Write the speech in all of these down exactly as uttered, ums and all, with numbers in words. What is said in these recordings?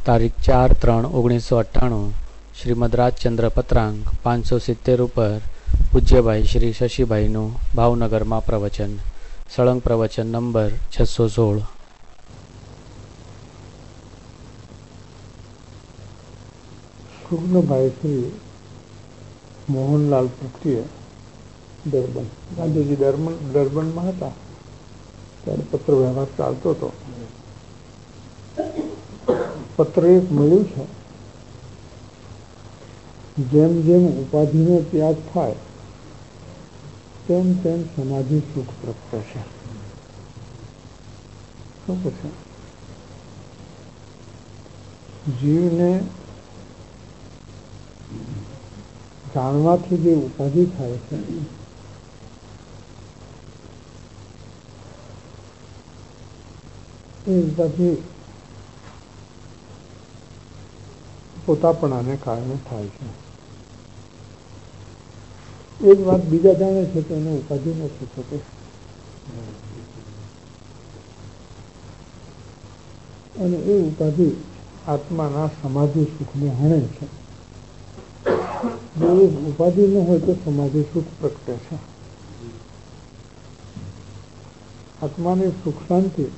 તારીખ ચાર ત્રણ ઓગણીસો અઠ્ઠાણું શ્રીમદ રાજચંદ્ર પત્રાંક પાંચસો સિત્તેર ઉપર પૂજ્યભાઈ શ્રી શશીભાઈનું ભાવનગરમાં પ્રવચન. સળંગ પ્રવચન નંબર છસો સોળ. સુગ્નભાઈ શ્રી મોહનલાલ પ્રત્યે ડરબન ગાંધીજી ડરબન ડરબનમાં હતા ત્યારે પત્ર વ્યવહાર ચાલતો હતો. પત્ર એક મળ્યું છે, જેમ જેમ ઉપાધિનો ત્યાગ થાય તેમ તેમ સમાધિ સુખ પ્રગટે છે. શું કહે? જીવને જાણવાથી જે ઉપાધિ થાય છે એ ઉપાધિ પોતાપણાને કારણે થાય છે. એ જ વાત બીજા જાણે છે તો એને ઉપાધિ નથી થતી. અને એ ઉપાધિ આત્માના સમાધિ સુખને હણે છે. જો ઉપાધિ ન હોય તો સમાધિ સુખ પ્રગટે છે. આત્માની સુખ શાંતિ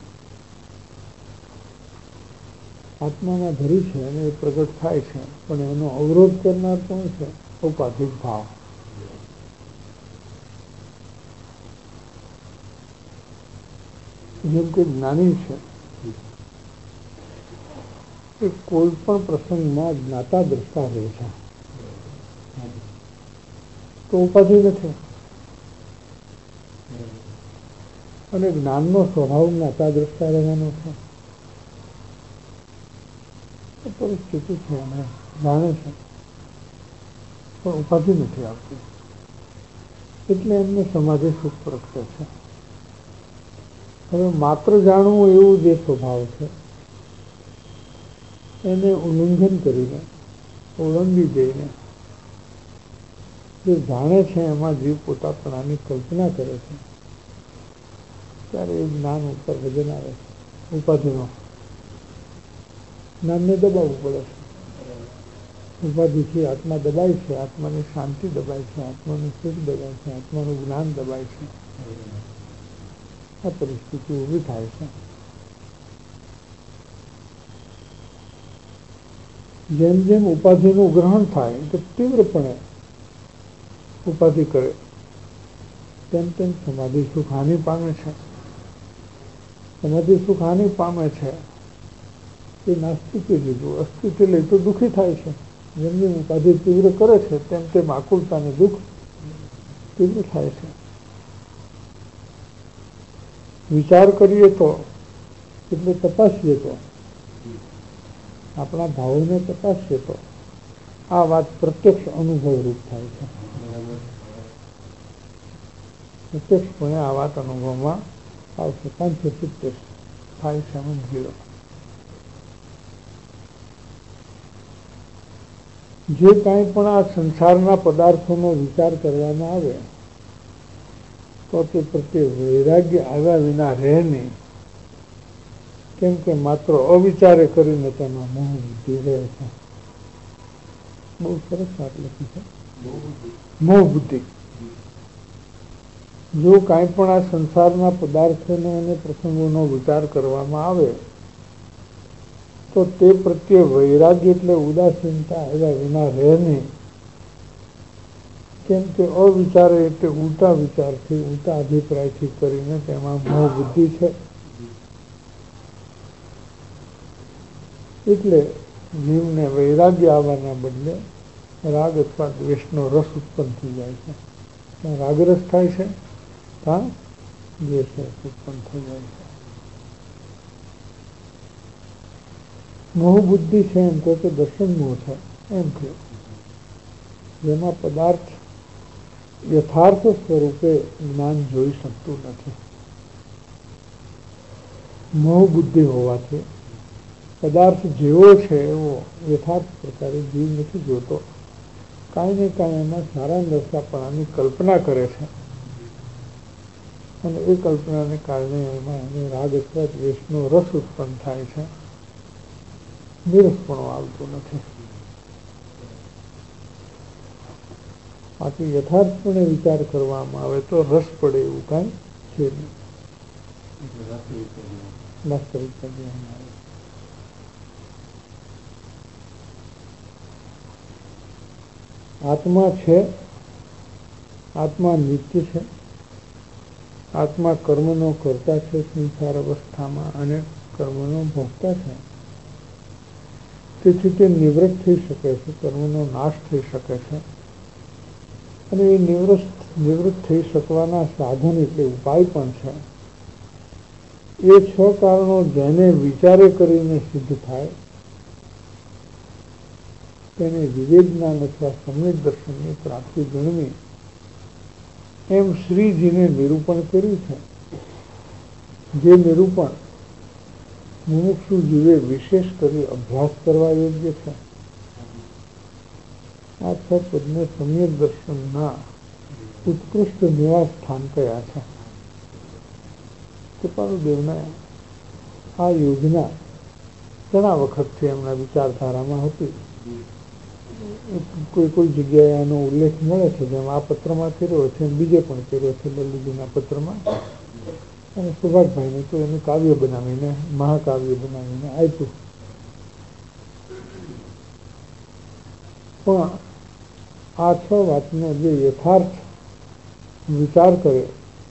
આત્મામાં ધરી છે અને એ પ્રગટ થાય છે, પણ એનો અવરોધ કરનાર કોણ છે? ઉપાધિક ભાવ. જેમ કે જ્ઞાની છે એ કોઈ પણ પ્રસંગમાં જ્ઞાતા દ્રષ્ટા રહે છે તો ઉપાધિ નથી. અને જ્ઞાનનો સ્વભાવ જ્ઞાતા દ્રષ્ટા રહેવાનો છે. પરિસ્થિતિ છે અને જાણે છે પણ ઉપાધિ નથી આવતી, એટલે એમને સમાધિ સુખ પ્રગટે છે. હવે માત્ર જાણવું એવું જે સ્વભાવ છે એને ઉલ્લંઘન કરીને ઓળંગી જઈને જે જાણે છે એમાં જીવ પોતાપણાની કલ્પના કરે છે ત્યારે એ જ્ઞાન ઉપર વજન આવે છે. ઉપાધિનો જ્ઞાનને દબાવવું પડે છે. ઉપાધિથી આત્મા દબાય છે, આત્માની શાંતિ દબાય છે, આત્માનું સુખ દબાય છે, આત્માનું જ્ઞાન દબાય છે. આ પરિસ્થિતિ ઊભી થાય છે. જેમ જેમ ઉપાધિનું ગ્રહણ થાય તો તીવ્રપણે ઉપાધિ કરે તેમ તેમ સમાધિ સુખ હાનિ પામે છે. સમાધિ સુખ હાનિ પામે છે એ નાસ્તિકે લીધું. અસ્તિત્વ લઈ તો દુઃખી થાય છે. જેમ જેમ ઉપાધિ તીવ્ર કરે છે તેમ તેમ આકુલતાને દુઃખ તીવ્ર થાય છે. વિચાર કરીએ તો એટલે તપાસીએ તો આપણા ભાવોને તપાસીએ તો આ વાત પ્રત્યક્ષ અનુભવ રૂપ થાય છે. પ્રત્યક્ષપણે આ વાત અનુભવમાં આવશે. પાંચસો સિત્તેર થાય છે મંજિલો. જે કાંઈ પણ આ સંસારના પદાર્થોનો વિચાર કરવામાં આવે તો તે પ્રત્યે વૈરાગ્ય આવ્યા વિના રહે નહીં. કેમ કે માત્ર અવિચારે કરીને તેમાં મોહ બુદ્ધિ રહે છે. બહુ સરસ વાત લખી છે, મોહ બુદ્ધિ. જો કાંઈ પણ આ સંસારના પદાર્થોનો અને પ્રસંગોનો વિચાર કરવામાં આવે તો તે પ્રત્યે વૈરાગ્ય એટલે ઉદાસીનતા આવ્યા વિના રહે નહીં. કેમ કે અવિચારે એટલે ઉલટા વિચારથી ઉલટા અભિપ્રાયથી કરીને તેમાં મોહ બુદ્ધિ છે. એટલે જીવને વૈરાગ્ય આવવાના બદલે રાગ અથવા દ્વેષનો રસ ઉત્પન્ન થઈ જાય છે. ત્યાં રાગરસ થાય છે, ત્યાં દ્વેષ રસ ઉત્પન્ન થઈ જાય છે. મોહ બુદ્ધિ છે એમ કહો કે દર્શન મોહ છે એમ કહો, જેમાં પદાર્થ યથાર્થ સ્વરૂપે જ્ઞાન જોઈ શકતું નથી. મોહ બુદ્ધિ હોવાથી પદાર્થ જેવો છે એવો યથાર્થ પ્રકારે જીવ નથી જોતો. કાંઈ ને કાંઈ એમાં સારા નરસાપણાની કલ્પના કરે છે અને એ કલ્પનાને કારણે એમાં એને રાગ અથવા દ્વેષનો રસ ઉત્પન્ન થાય છે. નિરસપણો આવતો નથી. બાકી યથાર્થપણે વિચાર કરવામાં આવે તો રસ પડે એવું કાંઈ છે નહીં. વાસ્તવિકતા ધ્યાનમાં આવે. આત્મા છે, આત્મા નિત્ય છે, આત્મા કર્મનો કરતા છે સંસાર અવસ્થામાં અને કર્મનો ભોગતા છે. તેથી તે નિવૃત્ત થઈ શકે છે, કર્મનો નાશ થઈ શકે છે. અને એ નિવૃત્ત નિવૃત્ત થઈ શકવાના સાધન એટલે ઉપાય પણ છે. એ છ કારણો જેને વિચારે કરીને સિદ્ધ થાય તેને વિવેક જ્ઞાન અથવા સમ્યક દર્શનની પ્રાપ્તિ ગણવી, એમ શ્રીજીને નિરૂપણ કર્યું છે. જે નિરૂપણ મુમુક્ષુ જીવે વિશેષ કરી અભ્યાસ કરવા યોગ્ય છે. આ છ પદને સમ્યક દર્શનના ઉત્કૃષ્ટ નિવાસ સ્થાન કયા છે. કૃપાળુદેવના આ યોજના ઘણા વખતથી એમના વિચારધારામાં હતી. કોઈ કોઈ જગ્યાએ આનો ઉલ્લેખ મળે છે, જેમ આ પત્રમાં કર્યો છે, બીજે પણ કર્યો છે લલ્લુજીના પત્રમાં. અને સુભાષભાઈને તો એનું કાવ્ય બનાવીને, મહાકાવ્ય બનાવીને આપ્યું. પણ આ છ વાતનો જે યથાર્થ વિચાર કરે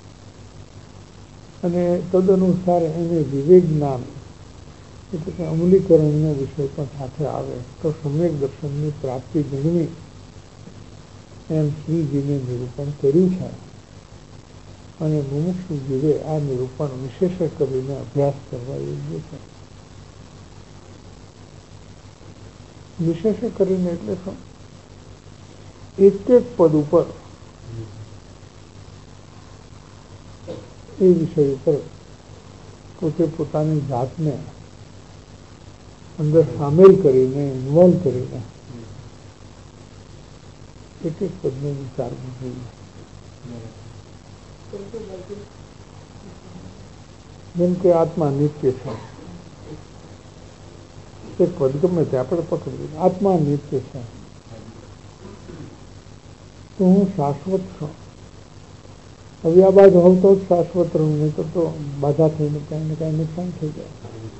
અને તદનુસાર એને વિવેક જ્ઞાન એટલે કે અમલીકરણનો વિષય પણ સાથે આવે તો સમ્યક દર્શનની પ્રાપ્તિ ગણવી, એમ શ્રીજીને નિરૂપણ કર્યું છે. અને મુમુક્ષુ જીવે આ નિરૂપણ વિશેષ કરીને અભ્યાસ કરવા યોગ્ય છે. વિશેષ કરીને એટલે શું? એક એક પદ ઉપર એ વિષય ઉપર પોતે પોતાની જાતને અંદર સામેલ કરીને, ઇન્વોલ્વ કરીને એક એક પદને વિચારવું જોઈએ. જેમ કે આત્મા નિત્ય છે, એક પદ ગમે તે આપણે પકડીએ, આત્મા નિત્ય છે તો હું શાશ્વત છું. અવ્યાબાદ હોવ તો જ શાશ્વત રહું, નહીં તો તો બાધા થઈને કાંઈ ને કાંઈ નુકસાન થઈ જાય.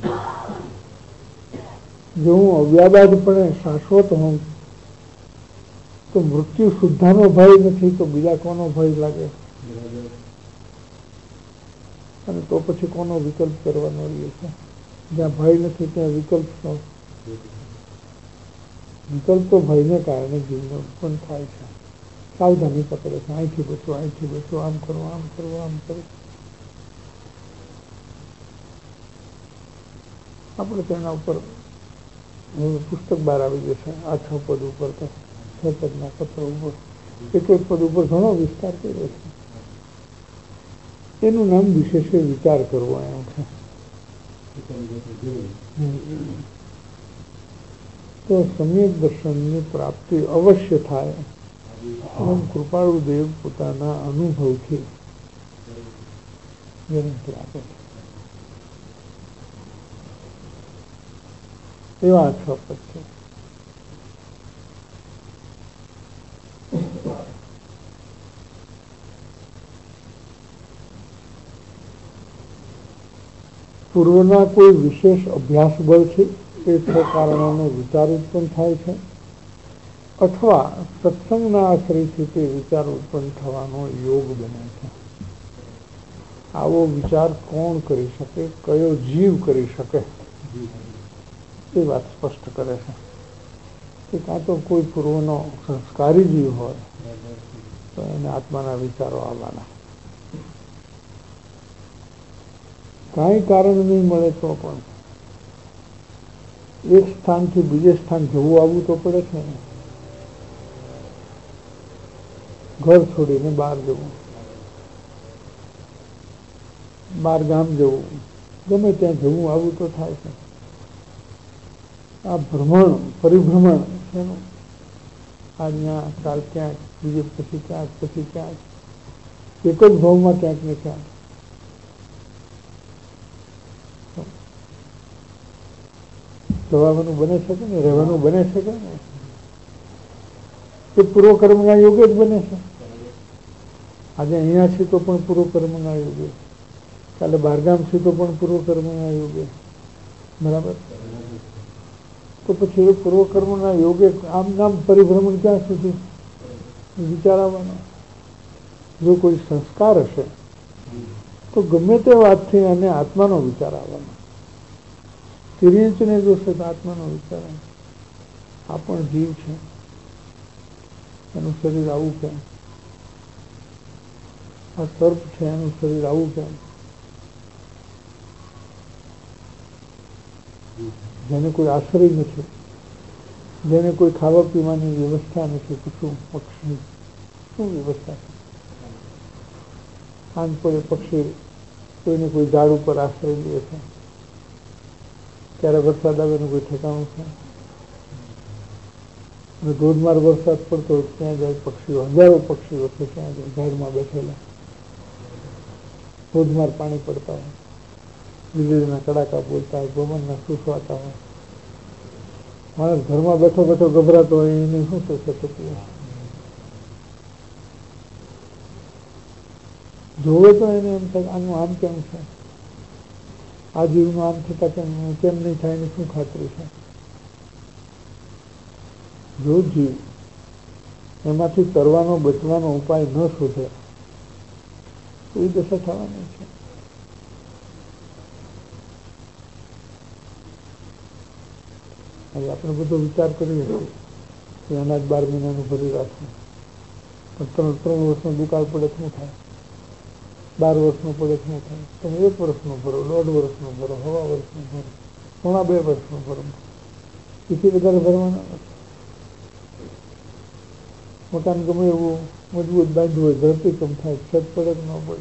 જો હું અવ્યાબાદપણે શાશ્વત હોઉં તો મૃત્યુ શુદ્ધાનો ભય નથી તો બીજા કોનો ભય લાગે? અને તો પછી કોનો વિકલ્પ કરવાનો રહે છે? જ્યાં ભય નથી ત્યાં વિકલ્પ નો વિકલ્પ તો ભયને કારણે જીવને ઉત્પન્ન થાય છે. સાવધાની પકડે છે, અહીંથી બચો, અહીંથી બચો, આમ કરો, આમ કરો, આમ કરો. આપણે તેના ઉપર પુસ્તક બહાર આવી જશે. આ છ પદ ઉપર તો છ પદના પત્ર ઉપર એક એક પદ ઉપર ઘણો વિસ્તાર કર્યો છે. એનું નામ વિશેષ વિચાર કરવો એમ છે. તો સમ્યક દર્શનની પ્રાપ્તિ અવશ્ય થાય એમ કૃપાળુદેવ પોતાના અનુભવથી ગેરંટી આપે છે. એવા છ પદ છે. પૂર્વના કોઈ વિશેષ અભ્યાસ બળથી એ છ કારણોનો વિચાર ઉત્પન્ન થાય છે, અથવા સત્સંગના આશ્રયથી તે વિચાર ઉત્પન્ન થવાનો યોગ બને છે. આવો વિચાર કોણ કરી શકે? કયો જીવ કરી શકે? એ વાત સ્પષ્ટ કરે છે કે કાં તો કોઈ પૂર્વનો સંસ્કારી જીવ હોય તો એને આત્માના વિચારો આવવાના. કાંઈ કારણ નહીં મળે તો પણ એક સ્થાનથી બીજે સ્થાન જવું આવવું તો પડે છે. ઘર છોડીને બહાર જવું, બહાર ગામ જવું, ગમે ત્યાં જવું આવવું તો થાય છે. આ ભ્રમણ, પરિભ્રમણ એનું આજના કાલ ક્યાંક, બીજે પછી ક્યાંક, પછી ક્યાંક, એક જ ભાવમાં ક્યાંક ને ક્યાંક. જવાનું બને છે કે નહીં, રહેવાનું બને છે કે નહીં? એ પૂર્વકર્મના યોગે જ બને છે. આજે અહીંયા છે તો પણ પૂર્વકર્મના યોગે, કાલે બહારગામ છે તો પણ પૂર્વકર્મના યોગે. બરાબર? તો પછી એ પૂર્વકર્મના યોગે આમ નામ પરિભ્રમણ ક્યાં સુધી વિચારવાનો? જો કોઈ સંસ્કાર હશે તો ગમે તે વાતથી અને આત્માનો વિચાર આવવાનો. તિર્યંચને જોશે તો આત્માનો વિચાર આવે. આ પણ જીવ છે, એનું શરીર આવું કેમ? આ સર્પ છે, એનું શરીર આવું કેમ? જેને કોઈ આશ્રય નથી, જેને કોઈ ખાવા પીવાની વ્યવસ્થા નથી, પશુ પક્ષી શું વ્યવસ્થા છે? સાંજ પડે પક્ષી કોઈને કોઈ ઝાડ ઉપર આશ્રય લે છે. ક્યારે વરસાદ આવે એનું કોઈ ઠેકાણું છે? ધોધમાર વરસાદ પડતો હોય ત્યાં જાય પક્ષીઓ, હજારો પક્ષીઓ છે ત્યાં જાય ઝાડમાં બેઠેલા. ધોધમાર પાણી પડતા હોય, વીજળીના કડાકા બોલતા હોય, પવનના સૂસવાતા હોય. માણસ ઘરમાં બેઠો બેઠો ગભરાતો હોય, એને શું થશે? જોવે તો એને એમ થાય આનું આમ કેમ છે, આ જીવનું આમ થતા કેમ કેમ નહીં થાય, એની શું ખાતરી છે? જો જીવ એમાંથી તરવાનો બચવાનો ઉપાય ન શોધે તો એ દશા થવાની છે. હવે આપણે બધો વિચાર કરીએ કે અનાજ બાર મહિનાનું ભરી રાખવું, પણ ત્રણ ત્રણ વર્ષનો દુકાળ પડે શું થાય? બાર વર્ષનો પડે શું થાય? તમે એક વર્ષનો ભરો, દોઢ વર્ષનો ભરો, હવા વર્ષનો ભરો, પોણા બે વર્ષનો ભરો, એથી વધારે ભરવાના નથી. મકાન ગમે એવું મજબૂત બાંધવું હોય, ધરતીકંપ થાય, છત પડે કે ન પડે?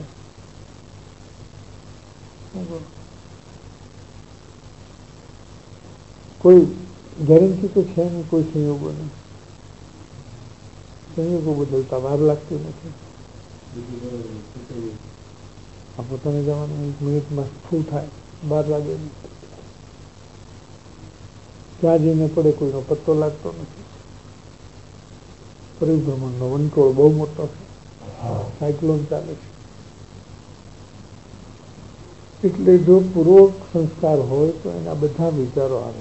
કોઈ ગેરંટી તો છે નહીં, કોઈ સંયોગો નહીં. સંયોગો બદલતા વાર લાગતી નથી. આ પોતાને જવાનું એક મિનિટમાં શું થાય બાર લાગે નહીં. ક્યાં જઈને પડે કોઈનો પત્તો લાગતો નથી. પરિભ્રમણનો વંટોળ બહુ મોટો છે, સાયક્લોન ચાલે છે. એટલે જો પૂર્વક સંસ્કાર હોય તો એના બધા વિચારો આવે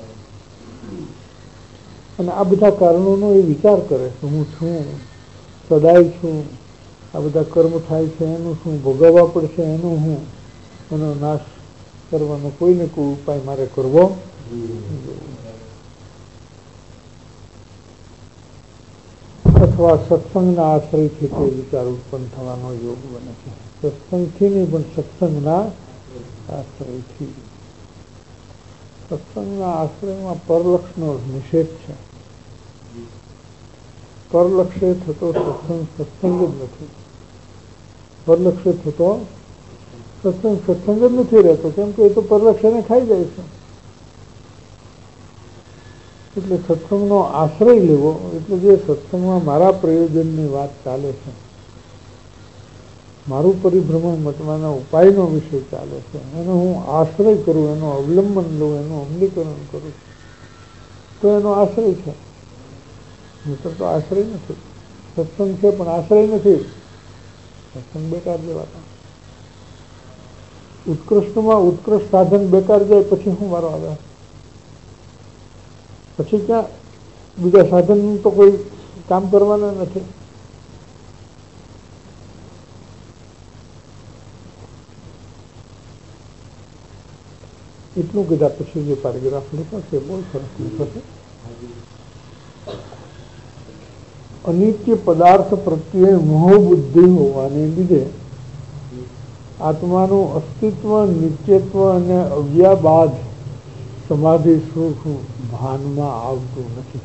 અને આ બધા કારણોનો એ વિચાર કરે કે હું છું, સદાય છું, આ બધા કર્મ થાય છે એનું શું, ભોગવવા પડશે એનું હું, એનો નાશ કરવાનો કોઈને કોઈ ઉપાય મારે કરવો. અથવા સત્સંગના આશ્રયથી તે વિચાર ઉત્પન્ન થવાનો યોગ બને છે. સત્સંગથી નહીં પણ સત્સંગના આશ્રયથી. સત્સંગના આશ્રયમાં પરલક્ષનો નિષેધ છે. પરલક્ષે થતો સત્સંગ સત્સંગ જ નથી. પરલક્ષે થતો સત્સંગ સત્સંગ જ નથી રહેતો, કેમ કે એ તો પરલક્ષને ખાઈ જાય છે. એટલે સત્સંગનો આશ્રય લેવો એટલે જે સત્સંગમાં મારા પ્રયોજનની વાત ચાલે છે, મારું પરિભ્રમણ મટવાના ઉપાયનો વિષય ચાલે છે, એનો હું આશ્રય કરું, એનો અવલંબન લઉં, એનું અમલીકરણ કરું તો એનો આશ્રય છે. નહીતર તો આશ્રય નથી. સત્સંગ છે પણ આશ્રય નથી. સત્સંગ બેકાર જેવા. ઉત્કૃષ્ટમાં ઉત્કૃષ્ટ સાધન બેકાર જાય પછી શું વારો આવે? પછી ક્યાં બીજા સાધન તો કોઈ કામ કરવાના નથી. એટલું કીધા પછી જે પેરેગ્રાફ લખ્યો છે બહુ સરસ લખ્યો છે. અનિત્ય પદાર્થ પ્રત્યે મોહ બુદ્ધિ હોવાને લીધે આત્માનું અસ્તિત્વ, નિત્યત્વ અને અવ્યાબાદ સમાધિ સુખ ભાનમાં આવતું નથી.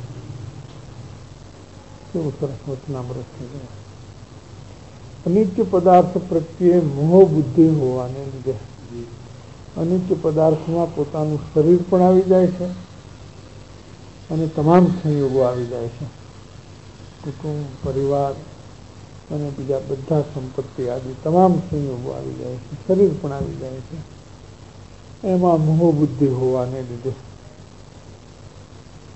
કેવું સરસ વચનામૃત થઈ ગયા. અનિત્ય પદાર્થ પ્રત્યે મોહ બુદ્ધિ હોવાને લીધે અનિત્ય પદાર્થમાં પોતાનું શરીર પણ આવી જાય છે અને તમામ સંયોગો આવી જાય છે. કુટુંબ, પરિવાર અને બીજા બધા સંપત્તિ આદિ તમામ સંયોગો આવી જાય છે, શરીર પણ આવી જાય છે. એમાં મોહ બુદ્ધિ હોવાને લીધે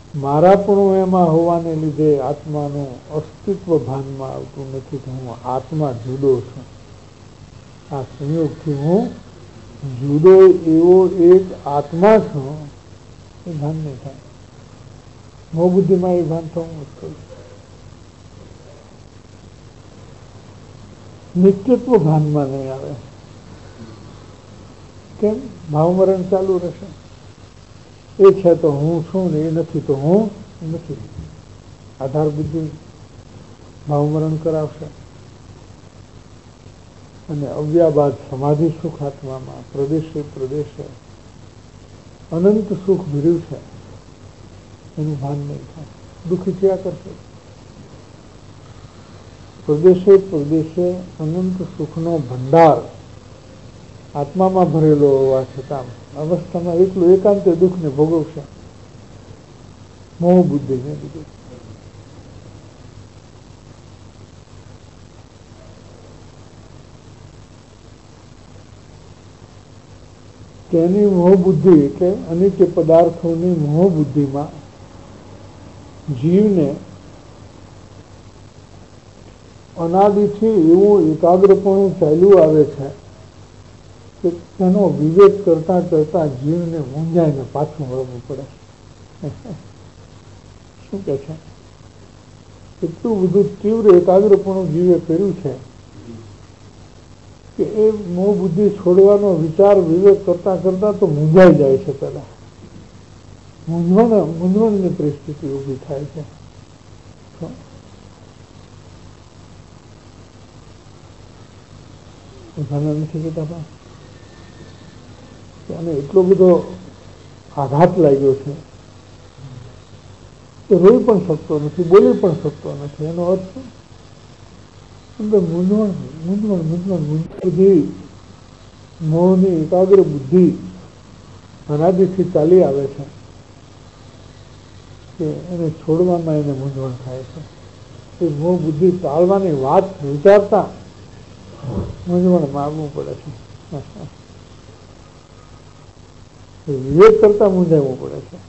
મારાપણું એમાં હોવાને લીધે આત્માનું અસ્તિત્વ ભાનમાં આવતું નથી કે હું આત્મા જુદો છું. આ સંયોગથી હું જુદો એવો એક આત્મા છું એ ભાન નહીં થાય. મોહ બુદ્ધિમાં એ ભાન થવું મુશ્કેલ. નિત્યત્વ ભાનમાં નહીં આવે. કેમ? ભાવમરણ ચાલુ રહેશે. એ છે તો હું છું ને એ નથી તો હું નથી. આધાર બુદ્ધિ ભાવમરણ કરાવશે. અને અવ્યાબાદ સમાધિ સુખ આત્મામાં પ્રદેશે પ્રદેશે અનંત સુખ ભર્યું છે એનું ભાન નહીં થાય. દુઃખી થયા કરશે. પ્રદેશે પ્રદેશે અનંત સુખનો ભંડાર આત્મામાં ભરેલો હોવા છતાં અવસ્થામાં એકલું એકાંતે દુઃખને ભોગવશે. મોહ બુદ્ધિને લીધે. તેની મોહ બુદ્ધિ એટલે અનિત્ય પદાર્થોની મોહ બુદ્ધિમાં જીવને અનાદિથી એવું એકાગ્રપણું ચાલ્યું આવે છે કે તેનો વિવેક કરતા કરતા જીવને મૂંઝાઈને પાછું વળવું પડે. શું કે છે? એટલું બધું તીવ્ર એકાગ્રપણું જીવે કર્યું છે કે એ મોહ બુદ્ધિ છોડવાનો વિચાર વિવેક કરતા કરતા તો મૂંઝાઈ જાય છે. પેલા મૂંઝવણ મૂંઝવણની પરિસ્થિતિ ઊભી થાય છે. નથી કહેતા અને એટલો બધો આઘાત લાગ્યો છે કે રોઈ પણ શકતો નથી, બોલી પણ શકતો નથી. એનો અર્થ અંદર મૂંઝવણ મૂંઝવણ મૂંઝવણ બુદ્ધિ મોહની એકાગ્ર બુદ્ધિ અનાદિથી ચાલી આવે છે કે એને છોડવામાં એને મૂંઝવણ થાય છે. એ મોહ બુદ્ધિ ટાળવાની વાત વિચારતા મૂંઝવણમાં આવવું પડે છે. વિવેક કરતા મૂંઝાવવું પડે છે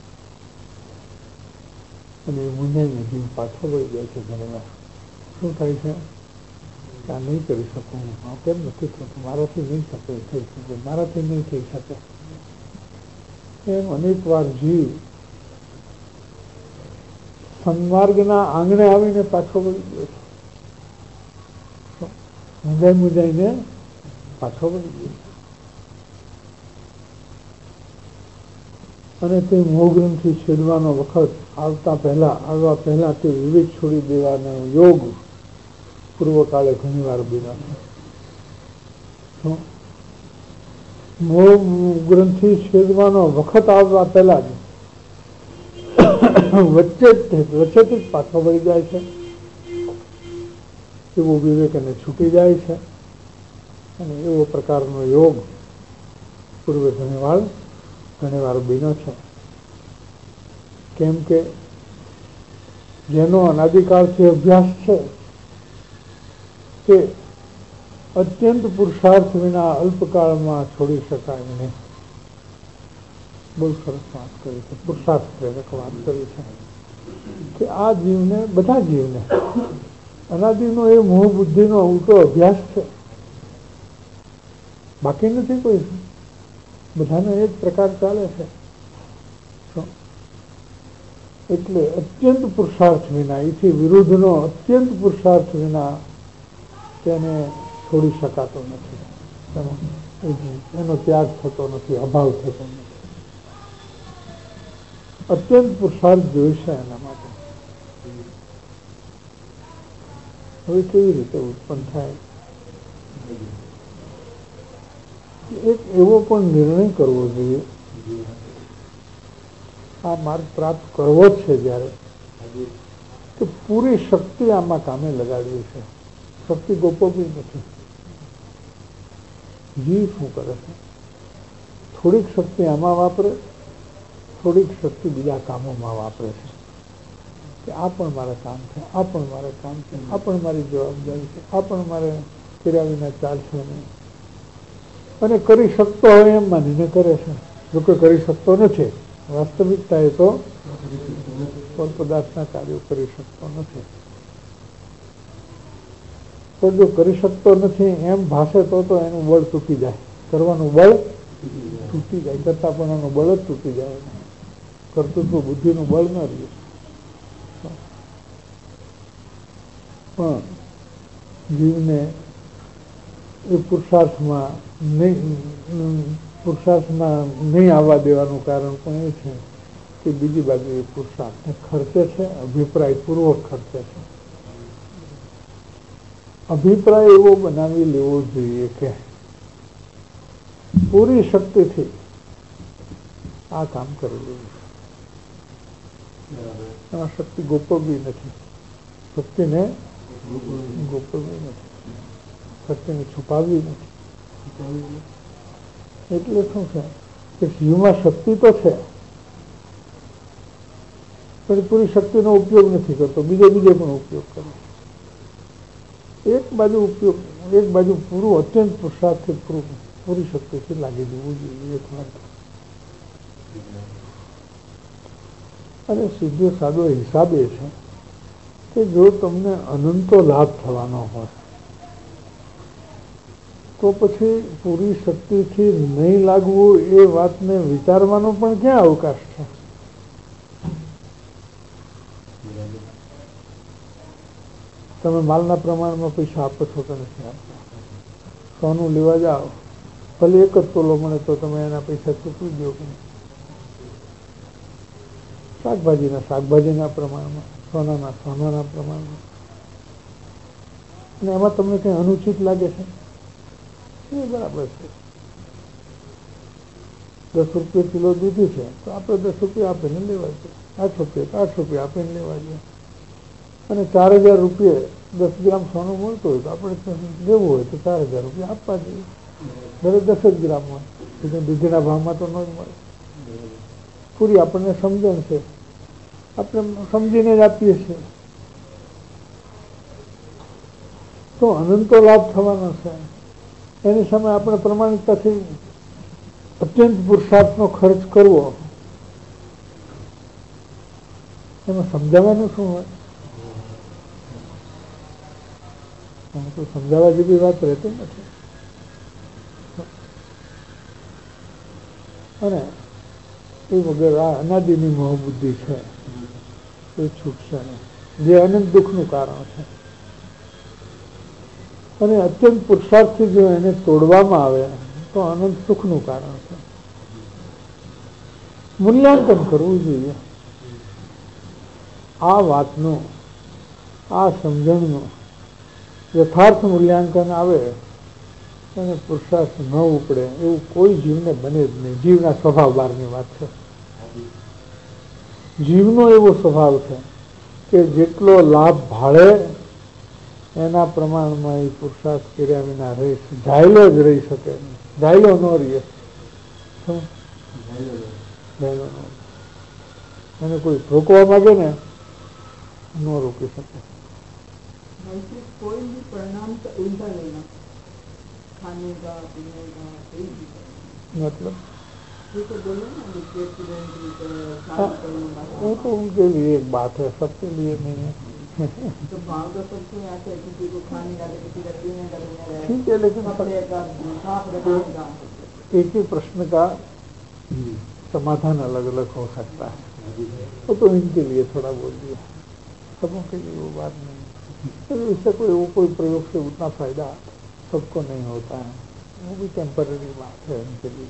અને એ મૂંઝાઈને જીવ પાછો વળી જાય છે. ઘણી વાર શું થાય છે? આ નહીં કરી શકું, આ કેમ નથી થતું, મારાથી નહીં શકે થઈ શકે, મારાથી નહીં થઈ શકે. એમ અનેક વાર જીવ સન્માર્ગના આંગણે આવીને પાછો વળી ગયો છે. મૂંઝાઈ મૂંઝાઈને પાછો વળી ગયો. અને તે મોહગ્રંથથી છેડવાનો વખત આવતા પહેલા આવવા પહેલા તે વિવેક છોડી દેવાનો યોગ પૂર્વકાળે ઘણી વાર બન્યો છે. મોહ ગ્રંથિ છેદવાનો વખત આવવા પહેલા જ વચ્ચે વચ્ચેથી જ પાછો વળી જાય છે. એવો વિવેક એને છૂટી જાય છે અને એવો પ્રકારનો યોગ પૂર્વે ઘણી વાર ઘણી વાર બન્યો છે. કેમ કે જેનો અનાદિકાળથી અભ્યાસ છે તે અત્યંત પુરુષાર્થ વિના અલ્પકાળમાં છોડી શકાય નહીં. બહુ સરસ વાત કરી છે, પુરુષાર્થ પ્રેરક વાત કરી છે કે આ જીવને બધા જીવને અનાદિનો એ મોહ બુદ્ધિનો ઉલટો અભ્યાસ છે. બાકી નથી કોઈ, બધાનો એ જ પ્રકાર ચાલે છે. એટલે અત્યંત પુરુષાર્થ વિના, એથી વિરુદ્ધનો અત્યંત પુરુષાર્થ વિના તેને છોડી શકાતો નથી. એનો ત્યાગ થતો નથી, અભાવ થતો નથી. અત્યંત પુરુષાર્થ જોઈશે એના માટે. હવે કેવી રીતે ઉત્પન્ન થાય? એક એવો પણ નિર્ણય કરવો જોઈએ, આ માર્ગ પ્રાપ્ત કરવો જ છે જ્યારે, કે પૂરી શક્તિ આમાં કામે લગાડવી છે. શક્તિ ગોપવી નથી. જીવ શું કરે છે? થોડીક શક્તિ આમાં વાપરે, થોડીક શક્તિ બીજા કામોમાં વાપરે છે કે આ પણ મારે કામ છે, આ પણ મારે કામ છે, આ પણ મારી જવાબદારી છે, આ પણ મારે કર્યા વિના ચાલશે નહીં. અને કરી શકતો હોય એમ માનીને કરે છે. જો કે કરી શકતો નથી. વાસ્તવિકતા એ તો સ્થૂળ પદાર્થના કાર્યો કરી શકતો નથી. પણ જો કરી શકતો નથી એમ ભાષે તો તો એનું બળ તૂટી જાય, કરવાનું બળ તૂટી જાય, કરતા પણ એનું બળ જ તૂટી જાય, કર્તૃત્વ બુદ્ધિનું બળ ન રહે. પણ જીવને એ પુરુષાર્થમાં નહીં પુરુષાર્થમાં નહીં આવવા દેવાનું કારણ પણ એ છે કે બીજી બાજુ એ પુરુષાર્થને ખર્ચે છે, અભિપ્રાયપૂર્વક ખર્ચે છે. અભિપ્રાય એવો બનાવી લેવો જોઈએ કે પૂરી શક્તિથી આ કામ કરી લેવું છે. એમાં શક્તિ ગોપવવી નથી, શક્તિને ગોપવવી નથી, શક્તિને છુપાવવી નથી. એટલે શું છે કે જીવમાં શક્તિ તો છે પણ પૂરી શક્તિનો ઉપયોગ નથી કરતો, બીજે બીજે પણ ઉપયોગ કરે. એક બાજુ ઉપયોગ એક બાજુ પૂરું અત્યંત પુરુષાર્થથી પૂરું પૂરી શક્તિથી લાગી દેવું જોઈએ એક વાર. અને સીધો સાદો હિસાબ એ છે કે જો તમને અનંતો લાભ થવાનો હોય તો પછી પૂરી શક્તિથી નહીં લાગવું એ વાતને વિચારવાનો પણ ક્યાં અવકાશ છે? તમે માલના પ્રમાણમાં પૈસા આપો છો કે નથી આપતા? સોનું લેવા જાઓ, ભલે એક જ તોલો મળે તો તમે એના પૈસા ચૂકવી દો કે નહીં? શાકભાજીના શાકભાજીના પ્રમાણમાં, સોનાના સોનાના પ્રમાણમાં. અને એમાં તમને કંઈ અનુચિત લાગે છે? એ બરાબર છે. દસ રૂપિયા કિલો દૂધી છે તો આપણે દસ રૂપિયા આપીને લેવા જોઈએ, આઠ રૂપિયા આઠ રૂપિયા આપીને લેવા જોઈએ. અને ચાર હજાર રૂપિયે દસ ગ્રામ સોનું મળતું હોય તો આપણે લેવું હોય તો ચાર હજાર રૂપિયા આપવા જોઈએ. દરેક દસ જ ગ્રામમાં, દૂધીના ભાવમાં તો ન જ મળે. પૂરી આપણને સમજણ છે, આપણે સમજીને જ આપીએ છીએ. તો અનંતો લાભ થવાનો છે. એની સામે આપણે પ્રમાણિકતાથી અત્યંત પુરુષાર્થનો ખર્ચ કરવો, એમાં સમજાવવાનું શું હોય? એમાં તો સમજાવવા જેવી વાત રહેતી નથી. અને એ વગર આ અનાદિની મોહબુદ્ધિ છે એ છૂટશે નહીં, જે અનંત દુઃખનું કારણ છે. અને અત્યંત પુરુષાર્થથી જો એને તોડવામાં આવે તો અનંત સુખનું કારણ છે. મૂલ્યાંકન કરવું જોઈએ આ વાતનું, આ સમજણનું. યથાર્થ મૂલ્યાંકન આવે અને પુરુષાર્થ ન ઉપડે એવું કોઈ જીવને બને જ નહીં. જીવના સ્વભાવ બહારની વાત છે. જીવનો એવો સ્વભાવ છે કે જેટલો લાભ ભાળે એના પ્રમાણમાં એ પુરુષાર્થ કર્યા વિના રહી ઝાયલો જ રહી શકે. ઝાયલો ન રહીએ, ઝાયલો ન એને કોઈ રોકવા માંગે ને ન રોકી શકે. कोई भी परिणाम का उल्टा लेना, खाने का पीने का कोई भी मतलब ये तो बोलो ना, वो तो उनके लिए एक बात है, सबके लिए नहीं है. तो भाव तो सबसे आता है, किसी को खाने का, किसी का पीने का, ठीक है, लेकिन कपड़े का, साफ रखने का, एक ही प्रश्न का समाधान अलग अलग हो सकता है. वो तो इनके लिए थोड़ा बोल दिया, सबों के लिए वो बात नहीं. तो इससे कोई वो कोई प्रयोग से उतना फायदा सबको नहीं होता है. वो भी टेम्पररी बात है उनके लिए.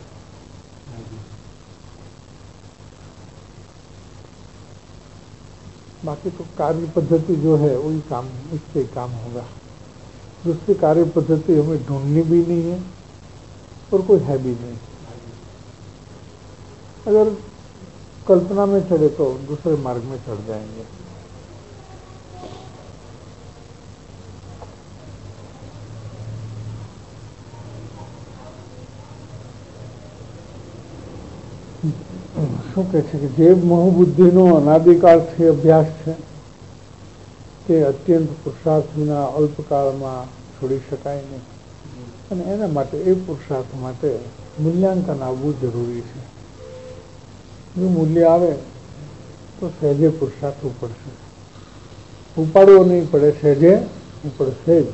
बाकी तो कार्य पद्धति जो है वही काम, इससे काम होगा. दूसरी कार्य पद्धति हमें ढूंढनी भी नहीं है और कोई है भी नहीं. अगर कल्पना में चढ़े तो दूसरे मार्ग में चढ़ जाएंगे. શું કહે છે કે જે મોહબુદ્ધિનો અનાદિકાળથી અભ્યાસ છે તે અત્યંત પુરુષાર્થ વિના અલ્પકાળમાં છોડી શકાય નહીં. અને એના માટે એ પુરુષાર્થ માટે મૂલ્યાંકન આવવું જરૂરી છે. જો મૂલ્ય આવે તો સહેજે પુરુષાર્થ પડશે, ઉપાડવો નહીં પડે, સહેજે ઉપડશે જ.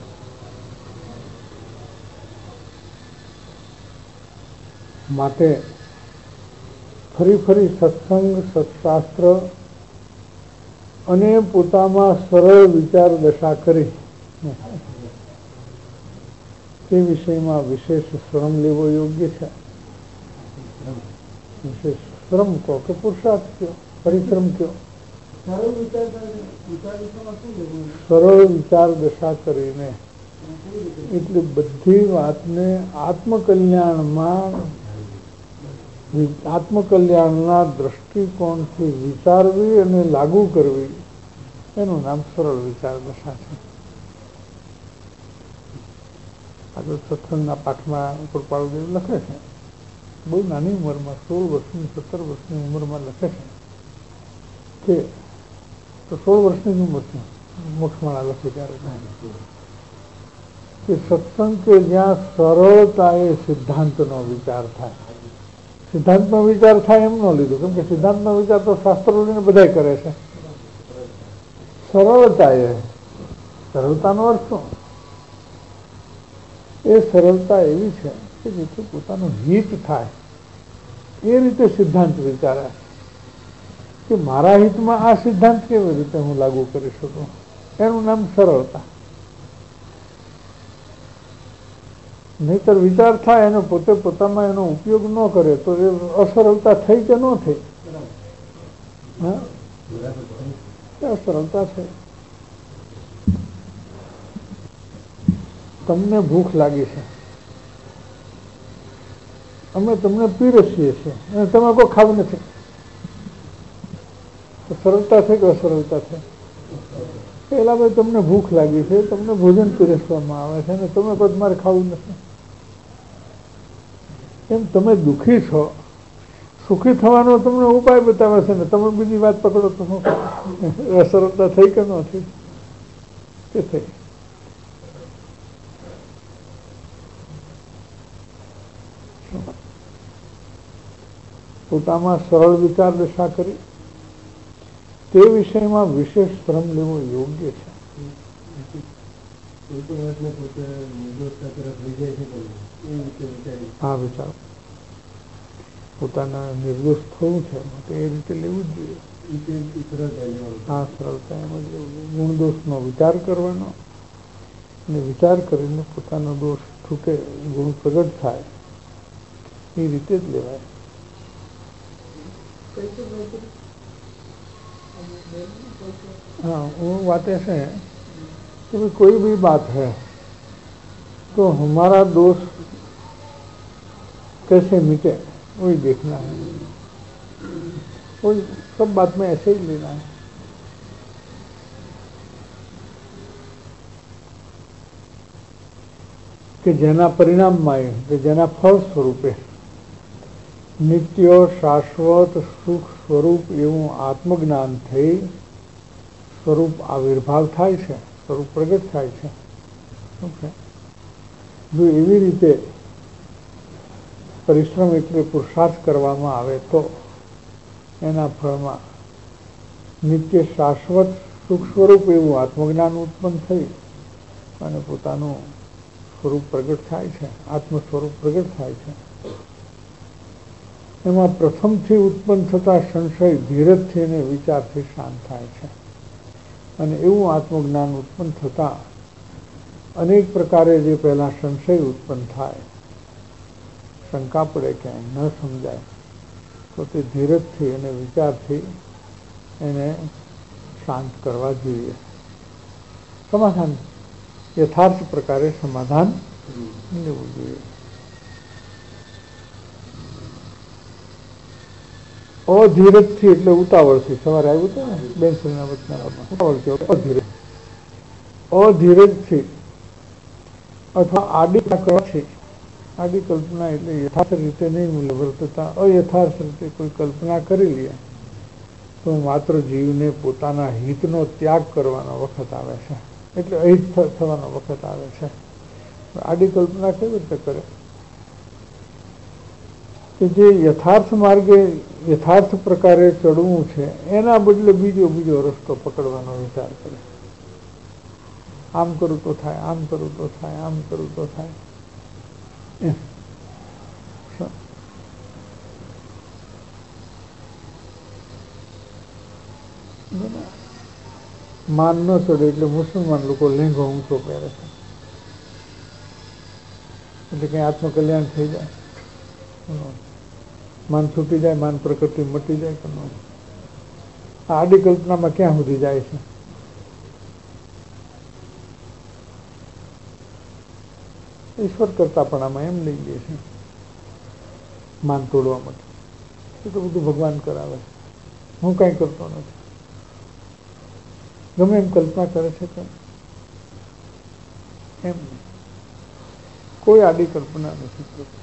માટે ફરી ફરી સત્સંગ, સત્શાસ્ત્ર અને પોતામાં સરળ વિચાર દશા કરી તે વિષયમાં વિશેષ શ્રમ લેવો યોગ્ય છે. વિશેષ શ્રમ કહો કે પુરુષાર્થ કયો, પરિશ્રમ કયો, સરળ વિચાર દશા કરીને એટલે બધી વાતને આત્મકલ્યાણમાં આત્મકલ્યાણના દ્રષ્ટિકોણથી વિચારવી અને લાગુ કરવી, એનું નામ સરળ વિચાર દશા છે. આગળ સત્સંગના પાઠમાં કૃપાળુદેવ લખે છે, બહુ નાની ઉંમરમાં, સોળ વર્ષની સત્તર વર્ષની ઉંમરમાં લખે છે કે, તો સોળ વર્ષની જ ઉંમર છે મોક્ષમાળા લખે ત્યારે, કે સત્સંગ કે જ્યાં સરળતાએ સિદ્ધાંતનો વિચાર થાય. સિદ્ધાંતનો વિચાર થાય એમ ન લીધું, કેમ કે સિદ્ધાંતનો વિચાર તો શાસ્ત્રો લઈને બધા કરે છે. સરળતાએ, સરળતાનો અર્થ શું? એ સરળતા એવી છે કે જેથી પોતાનું હિત થાય એ રીતે સિદ્ધાંત વિચારે કે મારા હિતમાં આ સિદ્ધાંત કેવી રીતે હું લાગુ કરી શકું, એનું નામ સરળતા. નહીતર વિચાર થાય એનો પોતે પોતામાં એનો ઉપયોગ ન કરે તો એ અસરળતા થઈ કે ન થઈ? હા, અસરળતા છે. તમને ભૂખ લાગી છે, અમે તમને પીરસીએ છીએ અને તમે કોઈ ખાવું નથી, તો સરળતા છે કે અસરળતા છે? પેલા ભાઈ તમને ભૂખ લાગી છે, તમને ભોજન પીરસવામાં આવે છે અને તમે કોઈ મારે ખાવું નથી. એમ તમે દુઃખી છો, સુખી થવાનો તમને ઉપાય બતાવે છે ને તમે બીજી વાત પકડો તો શું? અસરળતા થઈ કે ન થઈ? કે થઈ? પોતામાં સરળ વિચાર દશા કરી તે વિષયમાં વિશેષ શ્રમ લેવો યોગ્ય છે. આ વિચાર પોતાના નિર્દોષ થવું છે માટે એ રીતે લેવું જ જોઈએ. આ સરળતા એમ જ લેવું જોઈએ. ગુણ દોષનો વિચાર કરવાનો અને વિચાર કરીને પોતાનો દોષ છૂટે, ગુણ પ્રગટ થાય એ રીતે જ લેવાય. हाँ, वो बात ऐसे है कि कोई भी बात है तो हमारा दोष कैसे मिटे वही देखना है. वही सब बात में ऐसे ही लेना है. કે જેના પરિણામમાં એ કે જેના ફળ સ્વરૂપે નિત્ય શાશ્વત સુખ સ્વરૂપ એવું આત્મજ્ઞાન થઈ સ્વરૂપ આવિર્ભાવ થાય છે, સ્વરૂપ પ્રગટ થાય છે. જો એવી રીતે પરિશ્રમ એટલે પુરુષાર્થ કરવામાં આવે તો એના ફળમાં નિત્ય શાશ્વત સુખ સ્વરૂપ એવું આત્મજ્ઞાન ઉત્પન્ન થઈ અને પોતાનું સ્વરૂપ પ્રગટ થાય છે, આત્મ સ્વરૂપ પ્રગટ થાય છે. એમાં પ્રથમથી ઉત્પન્ન થતા સંશય ધીરજથી અને વિચારથી શાંત થાય છે અને એવું આત્મજ્ઞાન ઉત્પન્ન થતા અનેક પ્રકારે જે પહેલા સંશય ઉત્પન્ન થાય, શંકા પડે કે ન સમજાય, તો તે ધીરજથી અને વિચારથી એને શાંત કરવા જોઈએ. સમાધાન યથાર્થ પ્રકારે સમાધાન લેવું જોઈએ. અધીરજથી એટલે ઉતાવળથી, સવારે આવ્યું હતું ને બેન શ્રીના વચનામાં, ઉતાવળથી અધીરજ, અધીરજથી અથવા આડી કરવાથી, આડી કલ્પના એટલે યથાર્થ રીતે નહીં મળે વર્તતા અયથાર્થ રીતે કોઈ કલ્પના કરી લે તો માત્ર જીવને પોતાના હિતનો ત્યાગ કરવાનો વખત આવે છે, એટલે અહિત થવાનો વખત આવે છે. આડી કલ્પના કેવી રીતે કરે? કે જે યથાર્થ માર્ગે યથાર્થ પ્રકારે ચડવું છે એના બદલે બીજો બીજો રસ્તો પકડવાનો વિચાર કરે. આમ કરું તો થાય, આમ કરું તો થાય, આમ કરું તો થાય. માન ન ચડે એટલે મુસલમાન લોકો લેંઘો ઊંચો પહેરે છે, એટલે કઈ આત્મકલ્યાણ થઈ જાય. માન છૂટી જાય, માન પ્રકૃતિ મટી જાય કે ન. આ આડી કલ્પનામાં ક્યાં સુધી જાય છે? ઈશ્વર કરતા પણ આમાં એમ લઈ લે છે માન તોડવા માટે. એ તો બધું ભગવાન કરાવે, હું કઈ કરતો નથી. ગમે એમ કલ્પના કરે છે કે એમ કોઈ આડી કલ્પના નથી કરતી.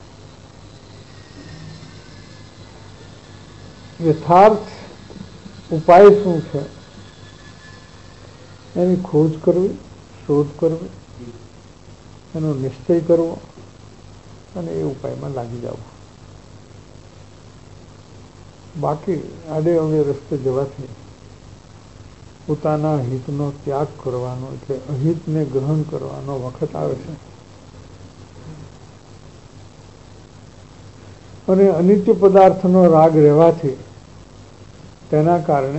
યથાર્થ ઉપાય શું છે એની ખોજ કરવી, શોધ કરવી, એનો નિશ્ચય કરવો અને એ ઉપાયમાં લાગી જવું. બાકી આડે અવડે રસ્તે જવાથી પોતાના હિતનો ત્યાગ કરવાનો એટલે અહિતને ગ્રહણ કરવાનો વખત આવે છે. અને અનિત્ય પદાર્થનો રાગ રહેવાથી તેના કારણે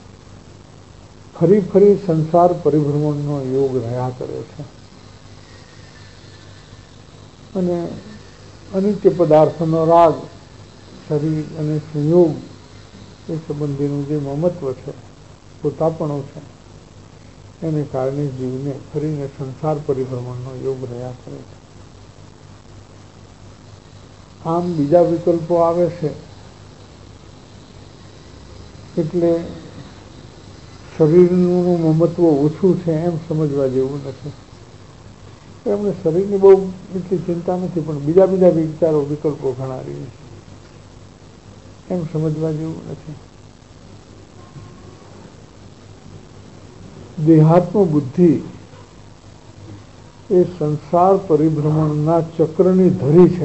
ફરી ફરી સંસાર પરિભ્રમણનો યોગ રહ્યા કરે છે. અને અનિત્ય પદાર્થનો રાગ, શરીર અને સંયોગ એ સંબંધીનું જે મમત્વ છે, પોતાપણો છે, એને કારણે જીવને ફરીને સંસાર પરિભ્રમણનો યોગ રહ્યા કરે છે. આમ બીજા વિકલ્પો આવે છે એટલે શરીરનું મમત્વ ઓછું છે એમ સમજવા જેવું નથી. એમને શરીરની બહુ એટલી ચિંતા નથી, પણ બીજા બીજા વિચારો વિકલ્પો ઘણા રહે છે એમ સમજવા જેવું નથી. દેહાત્મ બુદ્ધિ એ સંસાર પરિભ્રમણના ચક્રની ધરી છે.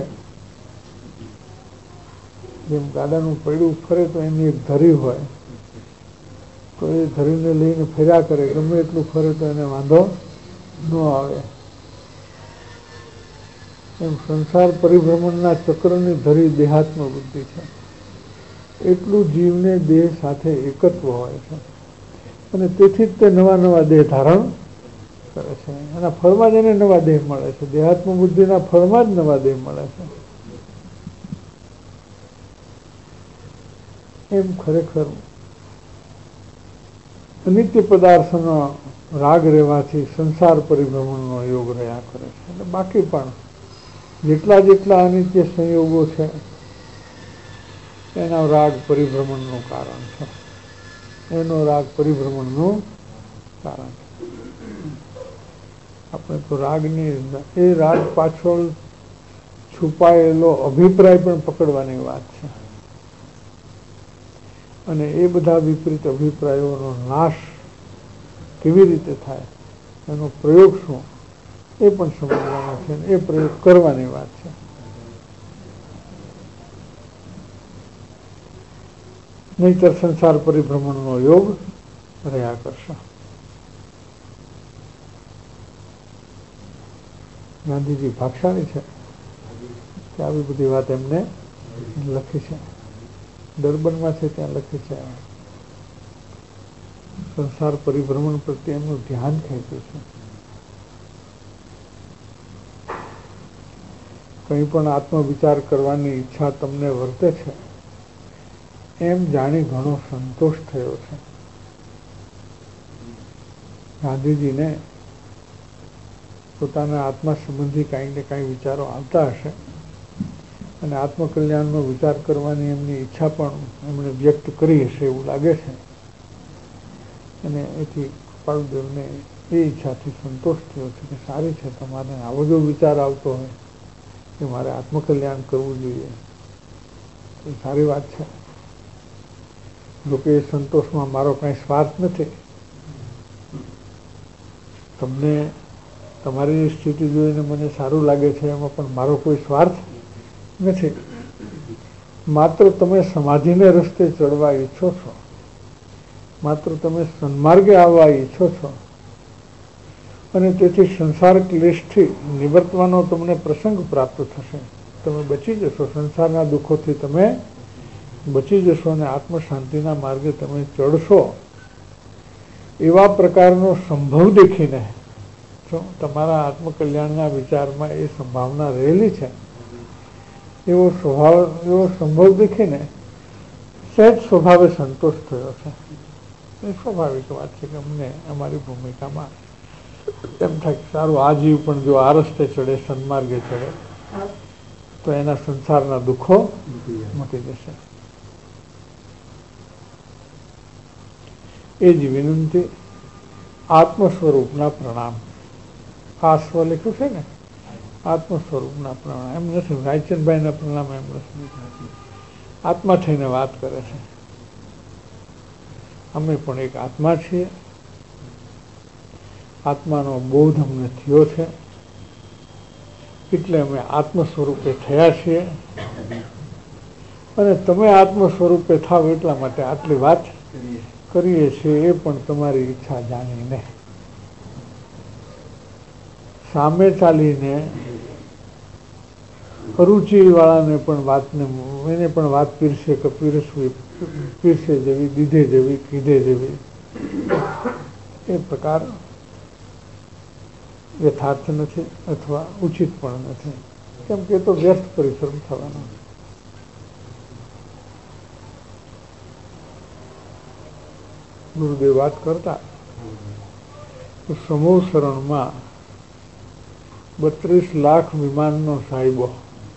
જેમ ગાડાનું પૈડું ફરે તો એની એક ધરી હોય, તો એ ધરીને લઈને ફર્યા કરે, ગમે એટલું ફરે તો એને વાંધો ન આવે. એમ સંસાર પરિભ્રમણના ચક્રની ધરી દેહાત્મ બુદ્ધિ છે. એટલું જીવને દેહ સાથે એકત્વ હોય છે અને તેથી જ તે નવા નવા દેહ ધારણ કરે છે. એના ફળમાં જ એને નવા દેહ મળે છે. દેહાત્મ બુદ્ધિના ફળમાં જ નવા દેહ મળે છે. એમ ખરેખર અનિત્ય પદાર્થનો રાગ રહેવાથી સંસાર પરિભ્રમણનો યોગ રહ્યા કરે છે. એટલે બાકી પણ જેટલા જેટલા અનિત્ય સંયોગો છે એનો રાગ પરિભ્રમણનું કારણ છે. એનો રાગ પરિભ્રમણનું કારણ છે. આપણે તો રાગની એ રાગ પાછળ છુપાયેલો અભિપ્રાય પણ પકડવાની વાત છે. અને એ બધા વિપરીત અભિપ્રાયોનો નાશ કેવી રીતે થાય, એનો પ્રયોગ શું એ પણ સમજવાનો છે. એ પ્રયોગ કરવાની વાત છે. નહીતર સંસાર પરિભ્રમણનો યોગ રહ્યા કરશે. ગાંધીજી ભાગશાળી છે કે આવી બધી વાત એમને લખી છે. ડરબનમાં છે ત્યાં લખી છે. સંસાર પરિભ્રમણ પ્રત્યે એમનું ધ્યાન ખેંચ્યું છે. કંઈ પણ આત્મવિચાર કરવાની ઈચ્છા તમને વર્તે છે એમ જાણી ઘણો સંતોષ થયો છે. ગાંધીજીને પોતાના આત્મા સંબંધી કાંઈક ને કાંઈ વિચારો આવતા હશે અને આત્મકલ્યાણનો વિચાર કરવાની એમની ઈચ્છા પણ એમણે વ્યક્ત કરી હશે એવું લાગે છે. અને એથી કૃપાળુદેવને એ ઈચ્છાથી સંતોષ થયો છે કે સારી છે, તમારે આવો જો વિચાર આવતો હોય કે મારે આત્મકલ્યાણ કરવું જોઈએ એ સારી વાત છે. જોકે એ સંતોષમાં મારો કાંઈ સ્વાર્થ નથી. તમને તમારી સ્થિતિ જોઈને મને સારું લાગે છે, એમાં પણ મારો કોઈ સ્વાર્થ નથી. માત્ર તમે સમાધિને રસ્તે ચડવા ઈચ્છો છો, માત્ર તમે સન્માર્ગે આવવા ઈચ્છો છો અને તેથી સંસાર ક્લેશથી નિવર્તવાનો તમને પ્રસંગ પ્રાપ્ત થશે. તમે બચી જશો, સંસારના દુઃખોથી તમે બચી જશો અને આત્મશાંતિના માર્ગે તમે ચડશો. એવા પ્રકારનો સંભવ દેખીને જો તમારા આત્મકલ્યાણના વિચારમાં એ સંભાવના રહેલી છે, એવો સ્વભાવ એવો સંભવ દેખીને સહેજ સ્વભાવે સંતોષ થયો છે. એ સ્વાભાવિક વાત છે કે અમને અમારી ભૂમિકામાં એમ થાય કે સારું આ જીવ પણ જો આ રસ્તે ચડે, સન્માર્ગે ચડે તો એના સંસારના દુઃખો મટી જશે. એ જ વિનંતી આત્મ સ્વરૂપના પ્રણામ. આ સ્વ લખ્યું છે ને, આત્મ સ્વરૂપના પ્રણામ એમ નથી, રાયચંદભાઈના પ્રણામ એમ નથી, આત્મા થઈને વાત કરે છે. અમે પણ એક આત્મા છીએ, આત્માનો બોધ અમને થયો છે એટલે અમે આત્મ સ્વરૂપે થયા છીએ અને તમે આત્મ સ્વરૂપે થાવ એટલા માટે આટલી વાત કરીએ છીએ. એ પણ તમારી ઈચ્છા જાણીને સામે ચાલીને અરુચિ વાળાને પણ વાતને એને પણ વાત પીરસે કે પીરસવી પીરસે જેવી, દીધે જેવી, કીધે જેવી, એ પ્રકાર યથાર્થ નથી અથવા ઉચિત પણ નથી. કેમ કે એ તો વ્યર્થ પરિશ્રમ થવાનો. ગુરુદેવ વાત કરતા સમૂહ શરણમાં બત્રીસ લાખ વિમાનનો સાહેબો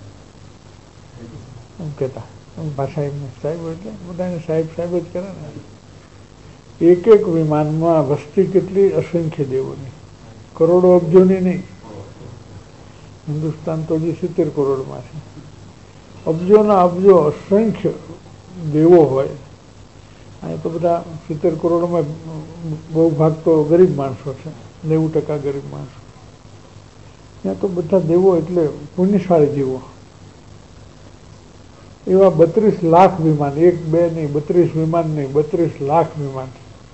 એમ કહેતા, ભાષા એમને સાહેબ એટલે બધાને સાહેબ સાહેબ જ કરે ને. એક એક વિમાનમાં વસ્તી કેટલી અસંખ્ય દેવોની, કરોડો અબજોની નહીં. હિન્દુસ્તાન તો હજી સિત્તેર કરોડમાં છે. અબજોના અબજો અસંખ્ય દેવો હોય. અહીં તો બધા સિત્તેર કરોડમાં બહુ ભાગ તો ગરીબ માણસો છે, નેવું ટકા ગરીબ માણસો. ત્યાં તો બધા દેવો એટલે પુણ્યશાળી જીવો. એવા બત્રીસ લાખ વિમાન, એક બે નહીં, બત્રીસ વિમાન નહીં, બત્રીસ લાખ વિમાન,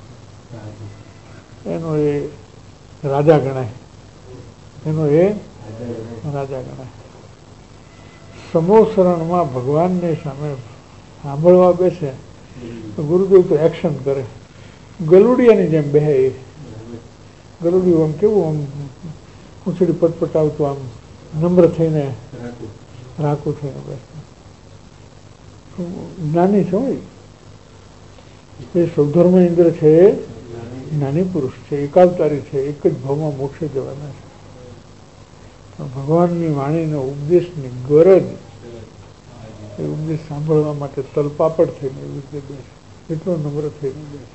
એનો એ રાજા ગણાય, એનો એ રાજા ગણાય. સમૂહ શરણમાં ભગવાનની સામે સાંભળવા બેસે તો ગુરુદેવ તો એક્શન કરે, ગલુડિયાની જેમ બેહે. ગલુડિયું આમ કેવું આમ ઉછળી પટપટાવતું આમ નમ્ર થઈને રાખું થઈને બેસતું. જ્ઞાની છે હોય એ સૌધર્મ ઇન્દ્ર છે, જ્ઞાની પુરુષ છે, એકાવતારી છે, એક જ ભાવમાં મોક્ષે જવાના છે. પણ ભગવાનની વાણીનો ઉપદેશની ગરજ, એ ઉપદેશ સાંભળવા માટે તલપાપડ થઈને એવી રીતે બેસે, એટલો નમ્ર થઈને બેસે.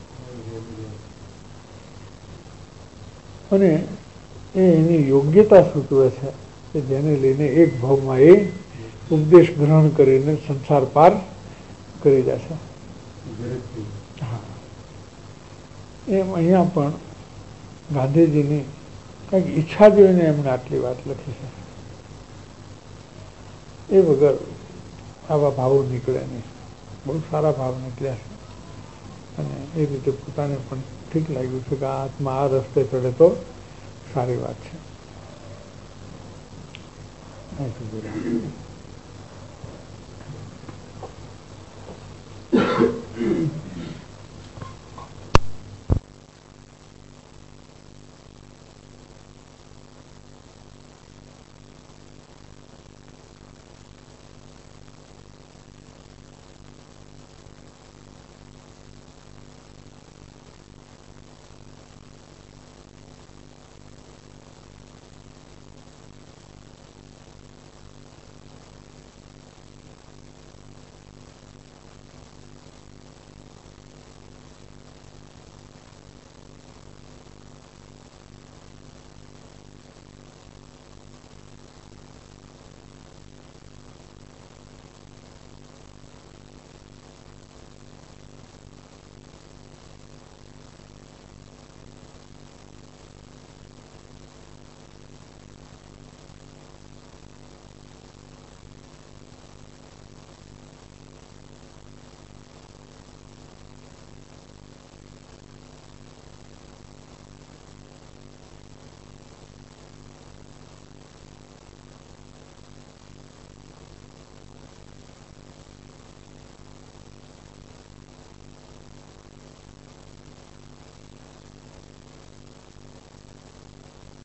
અને એ એની યોગ્યતા સૂચવે છે કે જેને લઈને એક ભાવમાં એ ઉપદેશ ગ્રહણ કરીને સંસાર પાર કરી જશે. હા, એમ અહીંયા પણ ગાંધીજીની કંઈક ઈચ્છા જોઈને એમણે આટલી વાત લખી છે. એ વગર આવા ભાવો નીકળે નહીં. બહુ સારા ભાવ નીકળ્યા છે અને એ રીતે પોતાને પણ ઠીક લાગ્યું છે કે આ આત્મા આ રસ્તે ચડે તો સારી વાત છે.